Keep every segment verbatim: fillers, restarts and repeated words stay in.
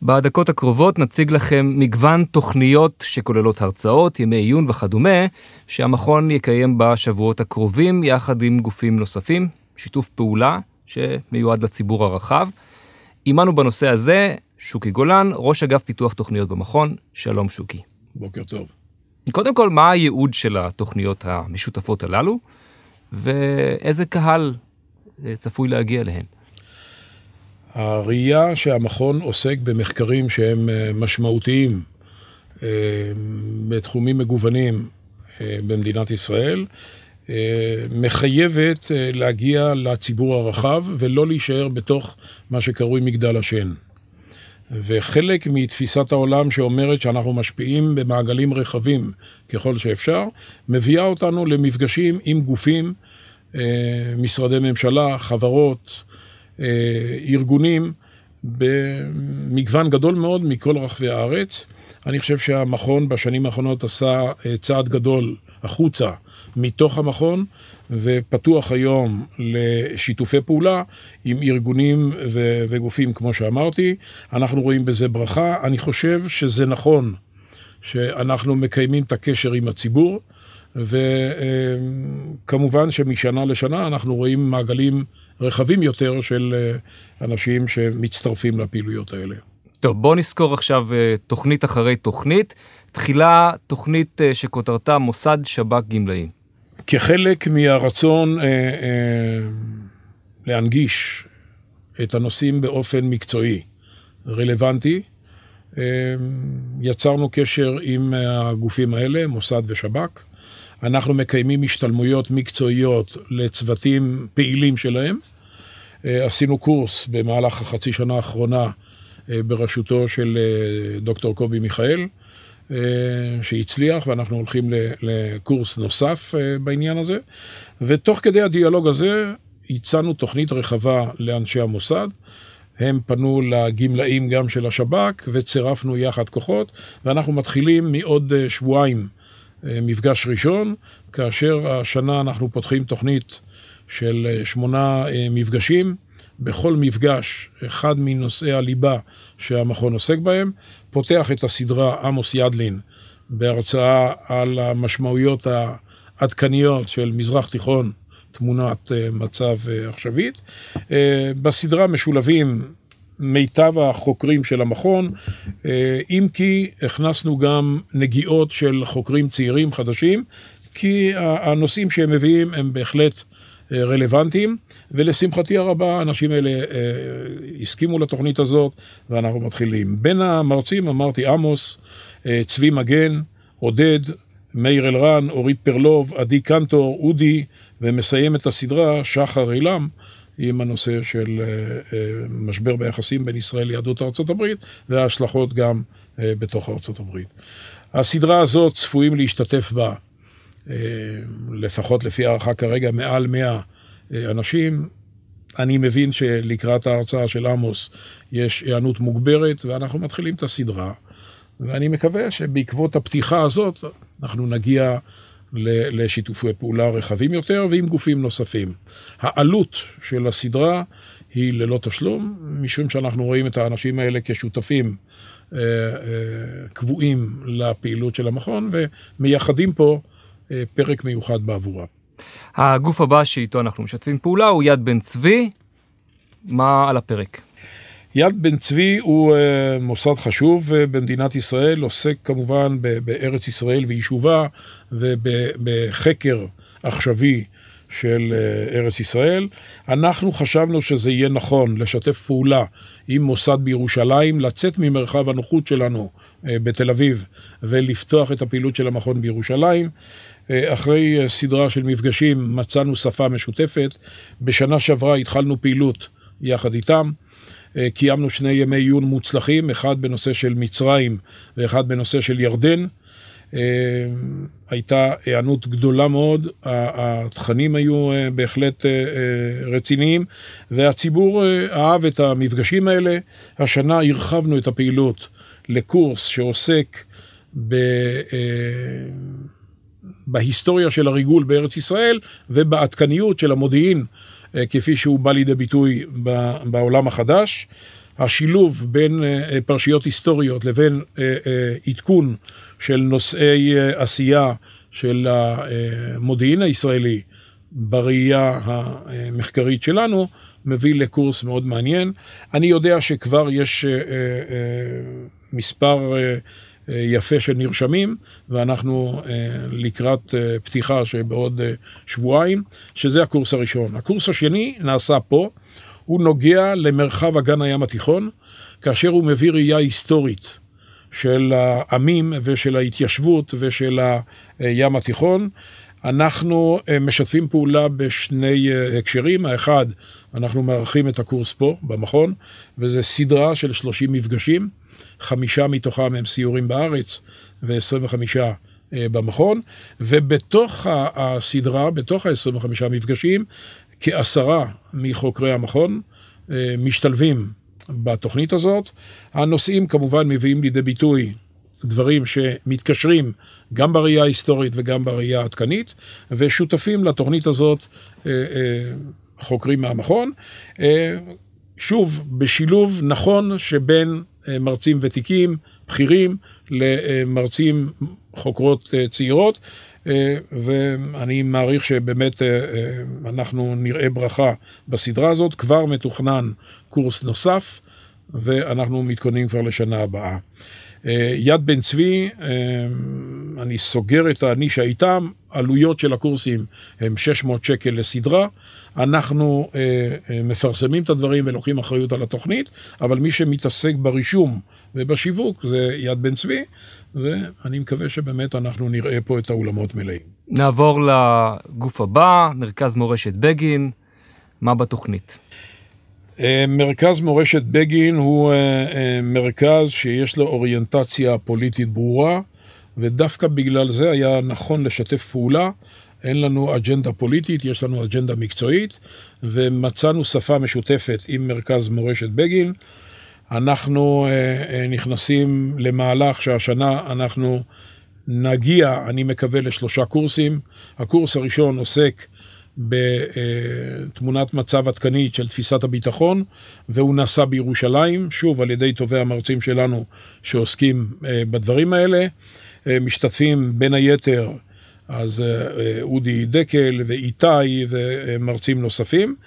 בדקות הקרובות נציג לכם מגוון תוכניות שכוללות הרצאות, ימי עיון וכדומה, שהמכון יקיים בשבועות הקרובים יחד עם גופים נוספים, שיתוף פעולה שמיועד לציבור הרחב. עימנו בנושא הזה, שוקי גולן, ראש אגף פיתוח תוכניות במכון. שלום שוקי. בוקר טוב. קודם כל, מה הייעוד של התוכניות המשותפות הללו, ואיזה קהל צפוי להגיע אליהן? הראייה שהמכון עוסק במחקרים שהם משמעותיים בתחומים מגוונים במדינת ישראל, מחייבת להגיע לציבור הרחב ולא להישאר בתוך מה שקרוי מגדל השן. וחלק מתפיסת העולם שאומרת שאנחנו משפיעים במעגלים רחבים ככל שאפשר, מביאה אותנו למפגשים עם גופים, משרדי ממשלה, חברות, ארגונים, במגוון גדול מאוד מכל רחבי הארץ. אני חושב שהמכון בשנים האחרונות עשה צעד גדול החוצה מתוך המכון, ופתוח היום לשיתופי פעולה עם ארגונים ו- וגופים כמו שאמרתי. אנחנו רואים בזה ברכה. אני חושב שזה נכון שאנחנו מקיימים את הקשר עם הציבור, וכמובן שמשנה לשנה אנחנו רואים מעגלים רחבים יותר של אנשים שמצטרפים לפעילויות האלה. טוב, בואו נזכור עכשיו תוכנית אחרי תוכנית. תחילה תוכנית שכותרתה מוסד שב"כ גמלאים. כחלק מהרצון אה, אה, להנגיש את הנושאים באופן מקצועי, רלוונטי, אה, יצרנו קשר עם הגופים האלה, מוסד ושב"כ. אנחנו מקיימים השתלמויות מקצועיות לצוותים פעילים שלהם. אה, עשינו קורס במהלך החצי שנה האחרונה אה, בראשותו של אה, דוקטור קובי מיכאל, שהצליח, ואנחנו הולכים לקורס נוסף בעניין הזה. ותוך כדי הדיאלוג הזה הצענו תוכנית רחבה לאנשי המוסד. הם פנו לגמלאים גם של השב"כ וצירפנו יחד כוחות, ואנחנו מתחילים מעוד שבועיים מפגש ראשון, כאשר השנה אנחנו פותחים תוכנית של שמונה מפגשים. בכל מפגש, אחד מנושאי הליבה שהמכון עוסק בהם, פותח את הסדרה עמוס ידלין בהרצאה על המשמעויות העדכניות של מזרח תיכון, תמונת מצב עכשווית. בסדרה משולבים מיטב החוקרים של המכון, אם כי הכנסנו גם נגיעות של חוקרים צעירים חדשים, כי הנושאים שהם מביאים הם בהחלט רלוונטיים, ולשמחתי הרבה האנשים האלה אה, הסכימו לתוכנית הזאת, ואנחנו מתחילים. בין המרצים אמרתי עמוס, אה, צבי מגן, עודד, מאיר אלרן, אורית פרלוב, עדי קנטור, אודי, ומסיים את הסדרה שחר אילם, עם הנושא של אה, אה, משבר ביחסים בין ישראל ליהדות ארצות הברית, וההשלכות גם אה, בתוך ארצות הברית. הסדרה הזאת צפויים להשתתף בה, לפחות לפי הערכה כרגע, מעל מאה אנשים. אני מבין שלקראת ההרצאה של עמוס יש הענות מוגברת, ואנחנו מתחילים את הסדרה. ואני מקווה שבעקבות הפתיחה הזאת אנחנו נגיע לשיתופי פעולה רחבים יותר ועם גופים נוספים. העלות של הסדרה היא ללא תשלום, משום שאנחנו רואים את האנשים האלה כשותפים קבועים לפעילות של המכון, ומייחדים פה פרק מיוחד בעבורה. הגוף הבא שאיתו אנחנו משתפים פעולה הוא יד בן צבי. מה על הפרק? יד בן צבי הוא מוסד חשוב במדינת ישראל, עוסק כמובן בארץ ישראל ויישובה ובחקר עכשווי של ארץ ישראל. אנחנו חשבנו שזה יהיה נכון לשתף פעולה עם מוסד בירושלים, לצאת ממרחב הנוחות שלנו בתל אביב ולפתוח את הפעילות של המכון בירושלים. אחרי סדרה של מפגשים מצאנו שפה משותפת. בשנה שעברה התחלנו פעילות יחד איתם. קיימנו שני ימי עיון מוצלחים, אחד בנושא של מצרים ואחד בנושא של ירדן. הייתה הענות גדולה מאוד, התכנים היו בהחלט רציניים, והציבור אהב את המפגשים האלה. השנה הרחבנו את הפעילות לקורס שעוסק ב... בהיסטוריה של הריגול בארץ ישראל, ובעדכניות של המודיעין, כפי שהוא בא לידי ביטוי בעולם החדש. השילוב בין פרשיות היסטוריות לבין עדכון של נושאי עשייה של המודיעין הישראלי בראייה המחקרית שלנו, מביא לקורס מאוד מעניין. אני יודע שכבר יש מספר יפה של נרשמים, ואנחנו לקראת פתיחה שבעוד שבועיים, שזה הקורס הראשון. הקורס השני נעשה פה, הוא נוגע למרחב אגן הים התיכון, כאשר הוא מביא ראייה היסטורית של העמים ושל ההתיישבות ושל הים התיכון. אנחנו משתפים פעולה בשני הקשרים. האחד, אנחנו מארחים את הקורס פה במכון, וזה סדרה של שלושים מפגשים, חמישה מתוכם הם סיורים בארץ ו-עשרים וחמישה במכון, ובתוך הסדרה, בתוך ה-עשרים וחמישה מפגשים, כעשרה מחוקרי המכון משתלבים בתוכנית הזאת. הנושאים כמובן מביאים לידי ביטוי דברים שמתקשרים גם בראייה ההיסטורית וגם בראייה העדכנית, ושותפים לתוכנית הזאת חוקרים מהמכון. שוב, בשילוב נכון שבין מרצים ותיקים, בכירים, למרצים חוקרות צעירות, ואני מעריך שבאמת אנחנו נראה ברכה בסדרה הזאת. כבר מתוכנן קורס נוסף, ואנחנו מתכוננים כבר לשנה הבאה. יד בן צבי, אני סוגר את הנישה איתם, עלויות של הקורסים הם שש מאות שקל לסדרה, אנחנו מפרסמים את הדברים ולוקחים אחריות על התוכנית, אבל מי שמתעסק ברישום ובשיווק זה יד בן צבי, ואני מקווה שבאמת אנחנו נראה פה את האולמות מלאים. נעבור לגוף הבא, מרכז מורשת בגין, מה בתוכנית? מרכז מורשת בגין הוא מרכז שיש לו אוריינטציה פוליטית ברורה, ודווקא בגלל זה היה נכון לשתף פעולה. אין לנו אג'נדה פוליטית, יש לנו אג'נדה מקצועית, ומצאנו שפה משותפת עם מרכז מורשת בגין. אנחנו נכנסים למהלך שהשנה אנחנו נגיע, אני מקווה, לשלושה קורסים. הקורס הראשון עוסק בתמונת מצב עדכנית של תפיסת הביטחון, והוא נעשה בירושלים, שוב על ידי טובי המרצים שלנו שעוסקים בדברים האלה. משתתפים בין היתר אז אודי דקל ואיתי ומרצים נוספים.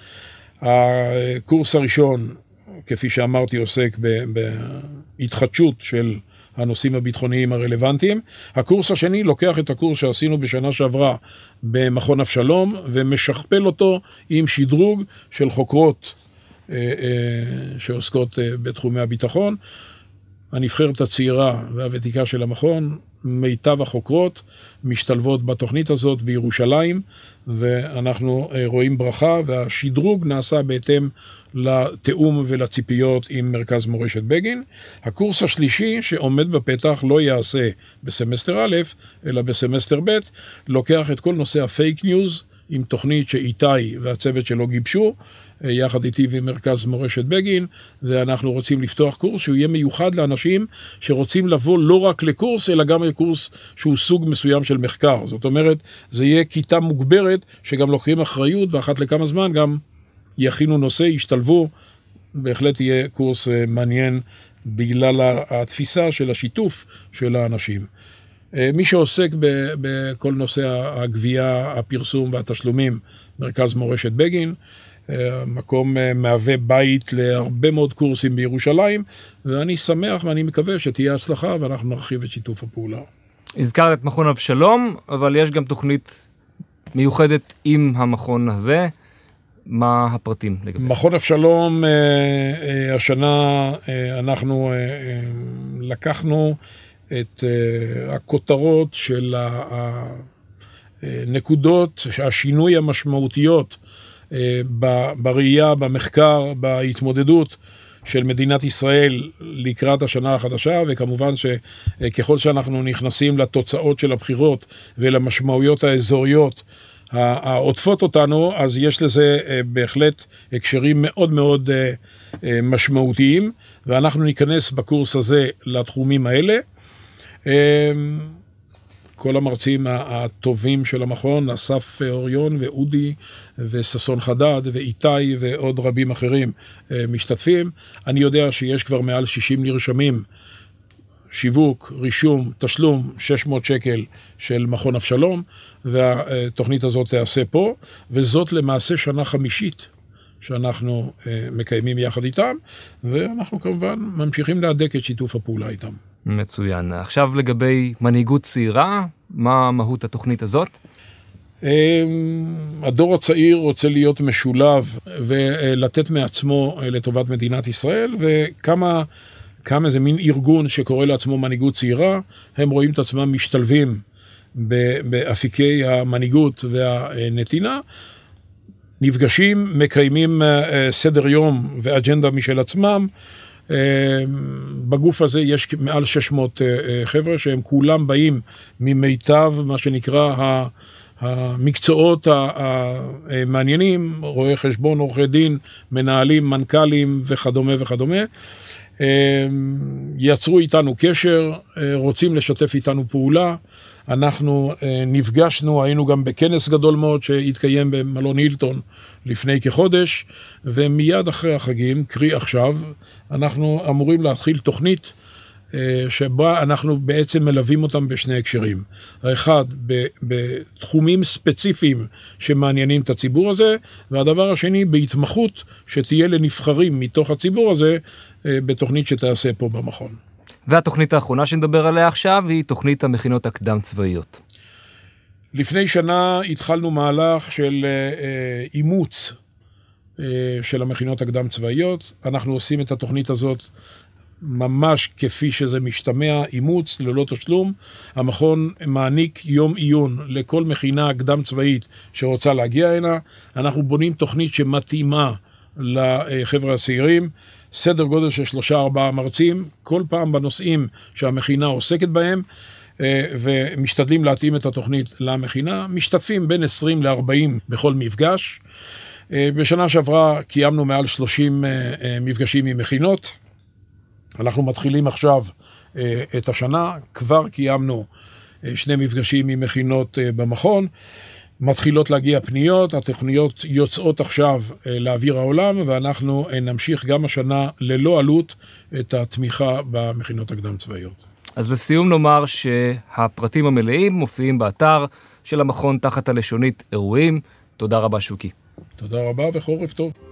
הקורס הראשון, כפי שאמרתי, עוסק בהתחדשות של הנושאים הביטחוניים הרלוונטיים. הקורס השני לוקח את הקורס שעשינו בשנה שעברה במכון אבשלום, ומשכפל אותו עם שדרוג של חוקרות שעוסקות בתחומי הביטחון. הנבחרת הצעירה והוותיקה של המכון, מיטב החוקרות, משתלבות בתוכנית הזאת בירושלים, ואנחנו רואים ברכה, והשדרוג נעשה בהתאם לתאום ולציפיות עם מרכז מורשת בגין. הקורס השלישי שעומד בפתח לא יעשה בסמסטר א', אלא בסמסטר ב', לוקח את כל נושא הפייק ניוז, עם תוכנית שאיתי והצוות שלו גיבשו, יחד איתי ומרכז מורשת בגין, ואנחנו רוצים לפתוח קורס שהוא יהיה מיוחד לאנשים שרוצים לבוא לא רק לקורס, אלא גם לקורס שהוא סוג מסוים של מחקר. זאת אומרת, זה יהיה כיתה מוגברת שגם לוקחים אחריות, ואחת לכמה זמן גם יכינו נושא, ישתלבו. בהחלט יהיה קורס מעניין בגלל התפיסה של השיתוף של האנשים. מי שעוסק בכל נושא הגבייה, הפרסום והתשלומים, מרכז מורשת בגין, המקום מהווה בית להרבה מאוד קורסים בירושלים, ואני שמח ואני מקווה שתהיה הצלחה, ואנחנו נרחיב את שיתוף הפעולה. הזכרת את מכון אבשלום, אבל יש גם תוכנית מיוחדת עם המכון הזה. מה הפרטים לגבי? מכון אבשלום, השנה אנחנו לקחנו את הכותרות של הנקודות, השינוי המשמעותיות בראייה, במחקר, בהתמודדות של מדינת ישראל לקראת השנה החדשה, וכמובן שככל שאנחנו נכנסים לתוצאות של הבחירות ולמשמעויות האזוריות העוטפות אותנו, אז יש לזה בהחלט הקשרים מאוד מאוד משמעותיים, ואנחנו ניכנס בקורס הזה לתחומים האלה. כל המרצים הטובים של המכון, אסף אוריון ואודי וססון חדד ואיתי ועוד רבים אחרים משתתפים. אני יודע שיש כבר מעל שישים נרשמים, שיווק, רישום, תשלום, שש מאות שקל של מכון אבשלום, והתוכנית הזאת תעשה פה, וזאת למעשה שנה חמישית שאנחנו מקיימים יחד איתם, ואנחנו כמובן ממשיכים להדק את שיתוף הפעולה איתם. מצוין. עכשיו לגבי מנהיגות צעירה, מה מהות התוכנית הזאת? הדור הצעיר רוצה להיות משולב ולתת מעצמו לטובת מדינת ישראל, וכמה כמה זה מין ארגון שקורא לעצמו מנהיגות צעירה, הם רואים את עצמם משתלבים באפיקי המנהיגות והנתינה, נפגשים, מקיימים סדר יום ואג'נדה משל עצמם. בגוף הזה יש מעל שש מאות חבר'ה שהם כולם באים ממיטב מה שנקרא המקצועות המעניינים, רואי חשבון, עורכי דין, מנהלים, מנכ"לים וכדומה וכדומה. יצרו איתנו קשר, רוצים לשתף איתנו פעולה. אנחנו נפגשנו, היינו גם בכנס גדול מאוד שהתקיים במלון הילטון לפני כחודש, ומיד אחרי החגים, קרי עכשיו, אנחנו אמורים להתחיל תוכנית שבה אנחנו בעצם מלווים אותם בשני הקשרים. האחד, בתחומים ספציפיים שמעניינים את הציבור הזה, והדבר השני, בהתמחות שתהיה לנבחרים מתוך הציבור הזה, בתוכנית שתעשה פה במכון. והתוכנית האחרונה שנדבר עליה עכשיו היא תוכנית המכינות הקדם צבאיות. לפני שנה התחלנו מהלך של אימוץ של המכינות הקדם צבאיות. אנחנו עושים את התוכנית הזאת ממש כפי שזה משתמע, אימוץ ללא תשלום. המכון מעניק יום עיון לכל מכינה קדם צבאית שרוצה להגיע הנה. אנחנו בונים תוכנית שמתאימה לחבר'ה הצעירים, סדר גודל של שלושה ארבעה מרצים, כל פעם בנושאים שהמכינה עוסקת בהם, ומשתדלים להתאים את התוכנית למכינה, משתתפים בין עשרים לארבעים בכל מפגש. בשנה שעברה קיימנו מעל שלושים מפגשים עם מכינות, אנחנו מתחילים עכשיו את השנה, כבר קיימנו שני מפגשים עם מכינות במכון, מתחילות להגיע פניות, התוכניות יוצאות עכשיו לאוויר העולם, ואנחנו נמשיך גם השנה ללא עלות את התמיכה במכינות הקדם צבאיות. אז לסיום נאמר שהפרטים המלאים מופיעים באתר של המכון תחת הלשונית אירועים. תודה רבה שוקי. תודה רבה וחורף טוב.